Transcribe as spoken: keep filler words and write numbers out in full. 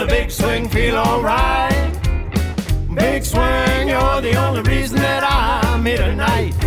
the big swing feel alright. Big swing, you're the only reason that I'm here tonight.